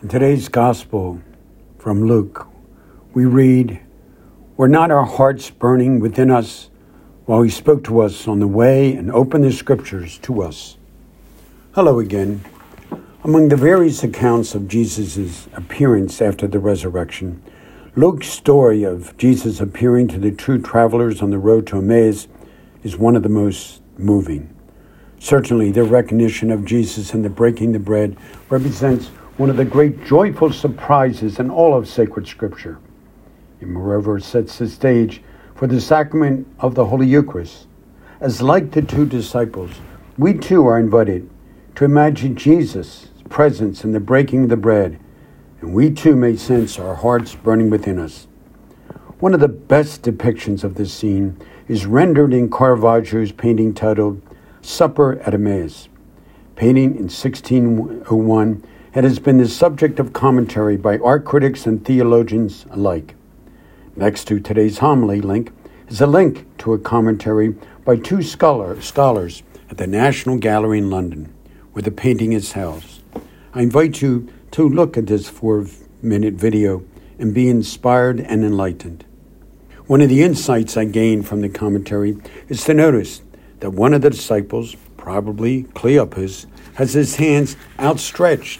In today's Gospel from Luke, we read, "Were not our hearts burning within us while he spoke to us on the way and opened the Scriptures to us?" Hello again. Among the various accounts of Jesus' appearance after the resurrection, Luke's story of Jesus appearing to the two travelers on the road to Emmaus is one of the most moving. Certainly, the recognition of Jesus in the breaking the bread represents one of the great joyful surprises in all of sacred Scripture. It moreover sets the stage for the sacrament of the Holy Eucharist. As like the two disciples, we too are invited to imagine Jesus' presence in the breaking of the bread, and we too may sense our hearts burning within us. One of the best depictions of this scene is rendered in Caravaggio's painting titled Supper at Emmaus. Painting in 1601, it has been the subject of commentary by art critics and theologians alike. Next to today's homily link is a link to a commentary by two scholars at the National Gallery in London, where the painting is housed. I invite you to look at this 4-minute video and be inspired and enlightened. One of the insights I gained from the commentary is to notice that one of the disciples, probably Cleopas, has his hands outstretched,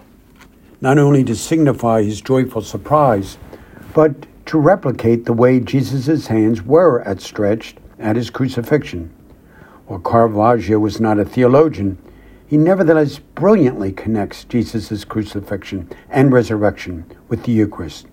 not only to signify his joyful surprise, but to replicate the way Jesus' hands were outstretched at his crucifixion. While Caravaggio was not a theologian, he nevertheless brilliantly connects Jesus' crucifixion and resurrection with the Eucharist.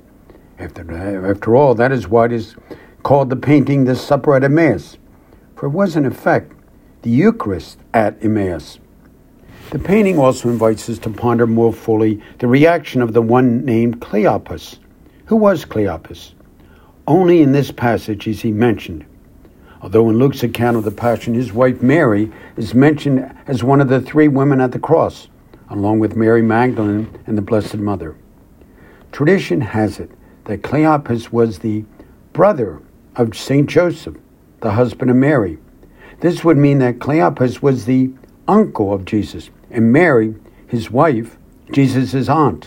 After all, that is why it is called the painting The Supper at Emmaus, for it was in effect the Eucharist at Emmaus. The painting also invites us to ponder more fully the reaction of the one named Cleopas. Who was Cleopas? Only in this passage is he mentioned. Although in Luke's account of the Passion, his wife Mary is mentioned as one of the three women at the cross, along with Mary Magdalene and the Blessed Mother. Tradition has it that Cleopas was the brother of St. Joseph, the husband of Mary. This would mean that Cleopas was the uncle of Jesus, and Mary, his wife, Jesus' aunt.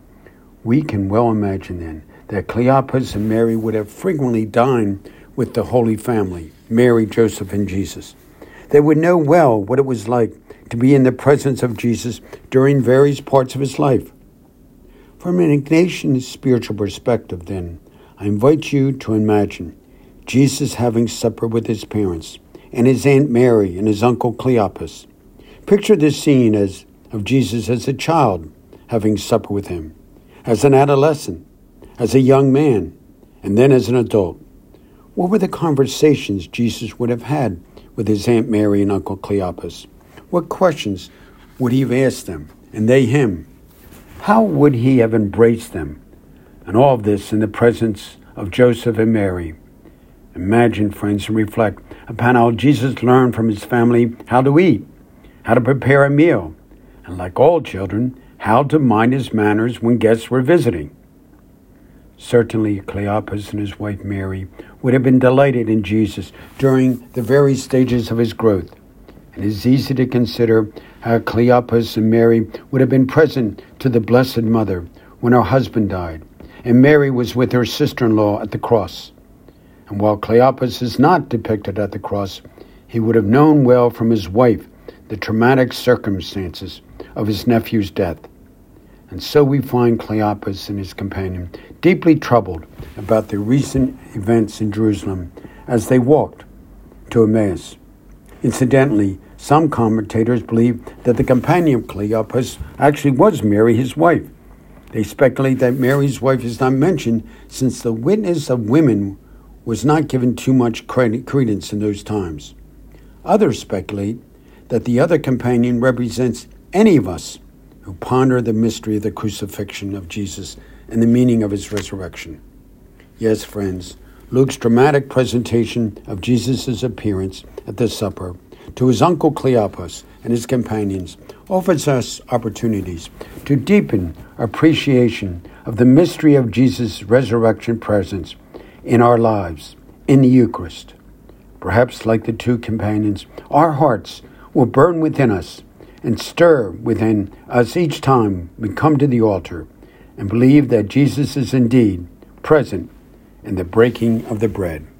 We can well imagine then that Cleopas and Mary would have frequently dined with the Holy Family, Mary, Joseph, and Jesus. They would know well what it was like to be in the presence of Jesus during various parts of his life. From an Ignatian spiritual perspective, then, I invite you to imagine Jesus having supper with his parents, and his Aunt Mary and his uncle Cleopas. Picture this scene of Jesus as a child having supper with him, as an adolescent, as a young man, and then as an adult. What were the conversations Jesus would have had with his Aunt Mary and Uncle Cleopas? What questions would he have asked them, and they him? How would he have embraced them? And all of this in the presence of Joseph and Mary. Imagine, friends, and reflect upon how Jesus learned from his family how to eat, how to prepare a meal, and like all children, how to mind his manners when guests were visiting. Certainly, Cleopas and his wife Mary would have been delighted in Jesus during the various stages of his growth. It is easy to consider how Cleopas and Mary would have been present to the Blessed Mother when her husband died, and Mary was with her sister-in-law at the cross. And while Cleopas is not depicted at the cross, he would have known well from his wife the traumatic circumstances of his nephew's death. And so we find Cleopas and his companion deeply troubled about the recent events in Jerusalem as they walked to Emmaus. Incidentally, some commentators believe that the companion of Cleopas actually was Mary, his wife. They speculate that Mary's wife is not mentioned since the witness of women was not given too much credence in those times. Others speculate that the other companion represents any of us who ponder the mystery of the crucifixion of Jesus and the meaning of his resurrection. Yes, friends, Luke's dramatic presentation of Jesus' appearance at the supper to his uncle Cleopas and his companions offers us opportunities to deepen appreciation of the mystery of Jesus' resurrection presence in our lives, in the Eucharist. Perhaps like the two companions, our hearts will burn within us and stir within us each time we come to the altar and believe that Jesus is indeed present in the breaking of the bread.